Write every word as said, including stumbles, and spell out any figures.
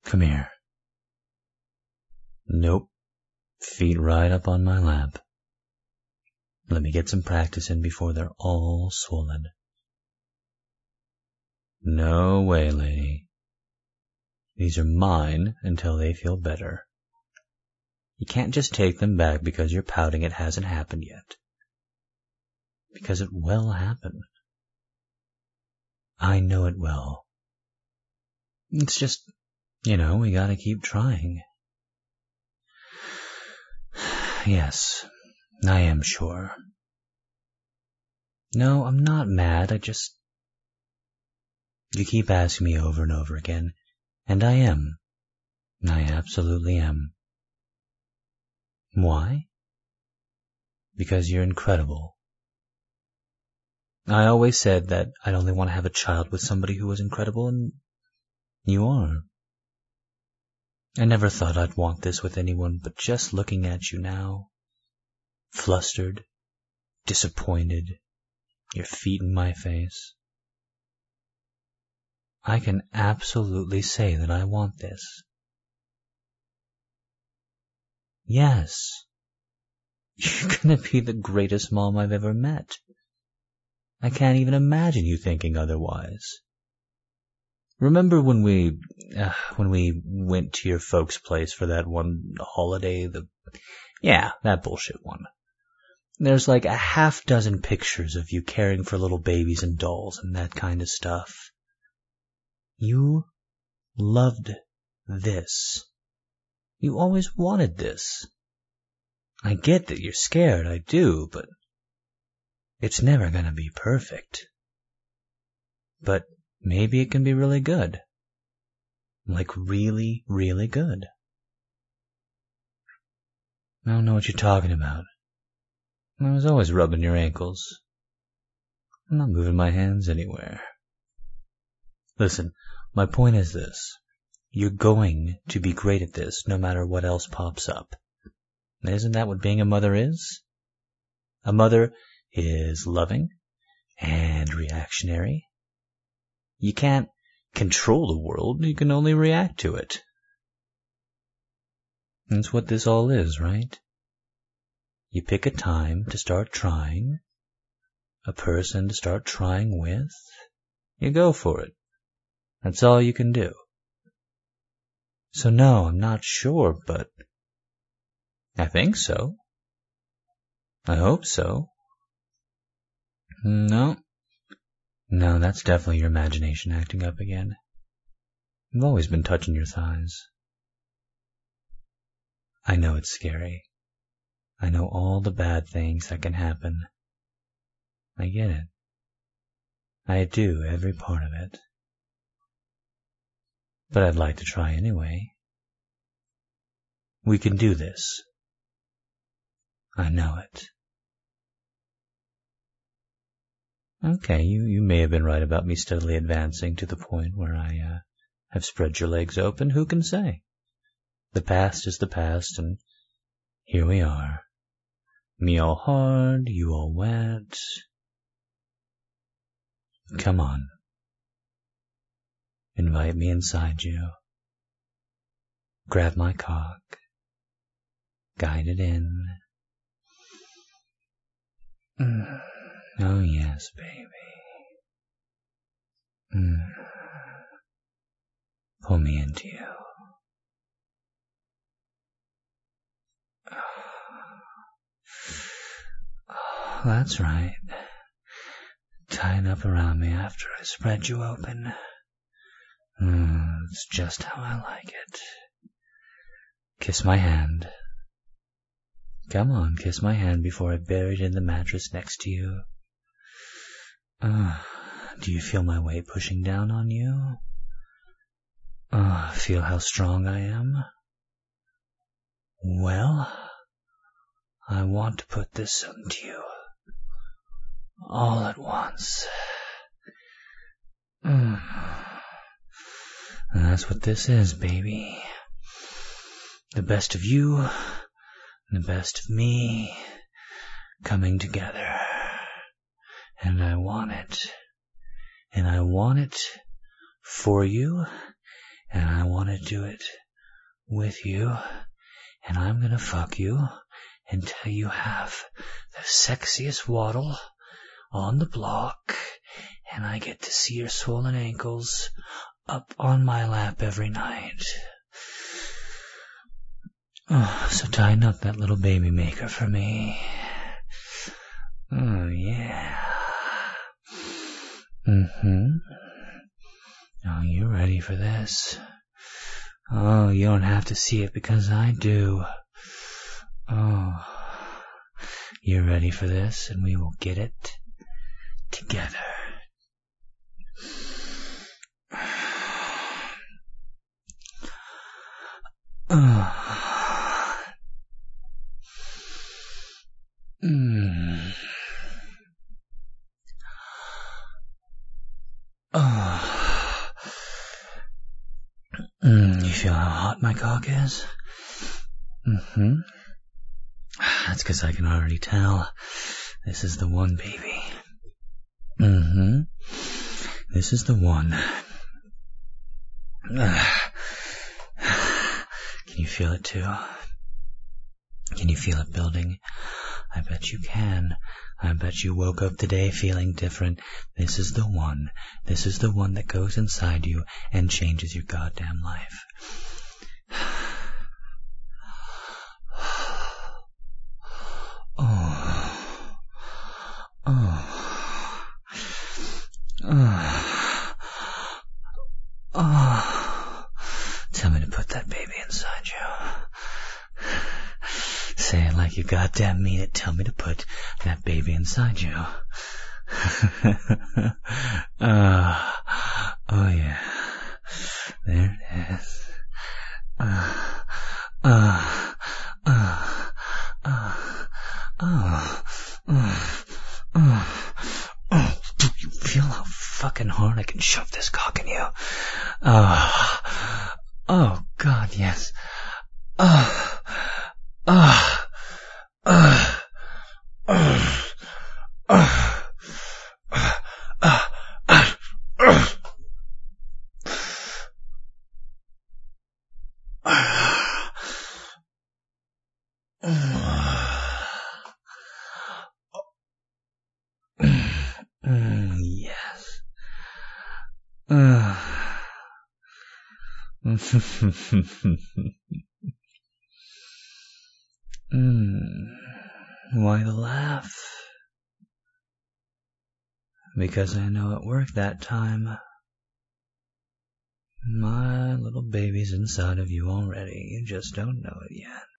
Come here. Nope. Feet right up on my lap. Let me get some practice in before they're all swollen. No way, lady. These are mine until they feel better. You can't just take them back because you're pouting it hasn't happened yet. Because it will happen. I know it will. It's just, you know, we gotta keep trying. Yes, I am sure. No, I'm not mad, I just... You keep asking me over and over again, and I am. I absolutely am. Why? Because you're incredible. I always said that I'd only want to have a child with somebody who was incredible, and you are. I never thought I'd want this with anyone, but just looking at you now, flustered, disappointed, your feet in my face, I can absolutely say that I want this. Yes. You're gonna be the greatest mom I've ever met. I can't even imagine you thinking otherwise. Remember when we, uh, when we went to your folks' place for that one holiday, the, yeah, that bullshit one. There's like a half dozen pictures of you caring for little babies and dolls and that kind of stuff. You loved this. You always wanted this. I get that you're scared, I do, but it's never gonna be perfect. But maybe it can be really good. Like really, really good. I don't know what you're talking about. I was always rubbing your ankles. I'm not moving my hands anywhere. Listen, my point is this. You're going to be great at this no matter what else pops up. Isn't that what being a mother is? A mother is loving and reactionary. You can't control the world, you can only react to it. That's what this all is, right? You pick a time to start trying, a person to start trying with, you go for it. That's all you can do. So no, I'm not sure, but I think so. I hope so. No. No, that's definitely your imagination acting up again. I've always been touching your thighs. I know it's scary. I know all the bad things that can happen. I get it. I do, every part of it. But I'd like to try anyway. We can do this. I know it. Okay, you, you may have been right about me steadily advancing to the point where I uh, have spread your legs open. Who can say? The past is the past, and here we are. Me all hard, you all wet. Come on. Invite me inside you. Grab my cock. Guide it in. Mm. Oh yes, baby. Mm. Pull me into you. Oh, that's right. Tighten up around me after I spread you open. Mm, it's just how I like it. Kiss my hand. Come on, kiss my hand before I bury it in the mattress next to you. Uh, do you feel my weight pushing down on you? Uh, feel how strong I am? Well, I want to put this into you. All at once. Mm. And that's what this is, baby. The best of you, and the best of me, coming together. And I want it. And I want it for you, and I want to do it with you, and I'm gonna fuck you until you have the sexiest waddle on the block, and I get to see your swollen ankles up on my lap every night. Oh, so tighten up that little baby maker for me. Oh, yeah. Mm-hmm. Oh, you ready for this? Oh, you don't have to see it because I do. Oh, you're ready for this, and we will get it together. Oh. Mm. Oh. Mm, you feel how hot my cock is? Mm-hmm. That's because I can already tell. This is the one, baby. Mm-hmm. This is the one. Can you feel it too? Can you feel it building? I bet you can. I bet you woke up today feeling different. This is the one. This is the one that goes inside you and changes your goddamn life. Oh. Oh. Oh. Oh. Tell me to put that baby inside you. Say it like you goddamn mean it. Tell me to put that baby inside you. uh, oh yeah. There it is. Uh, uh, uh, uh, uh, uh, uh, uh. Do you feel how fucking hard I can shove this cock in you? Oh, oh God, yes. Oh, oh. Uh, uh, uh, uh, uh, uh, uh. Mm, yes. Uh. mm. Why the laugh? Because I know it worked that time. My little baby's inside of you already. You just don't know it yet.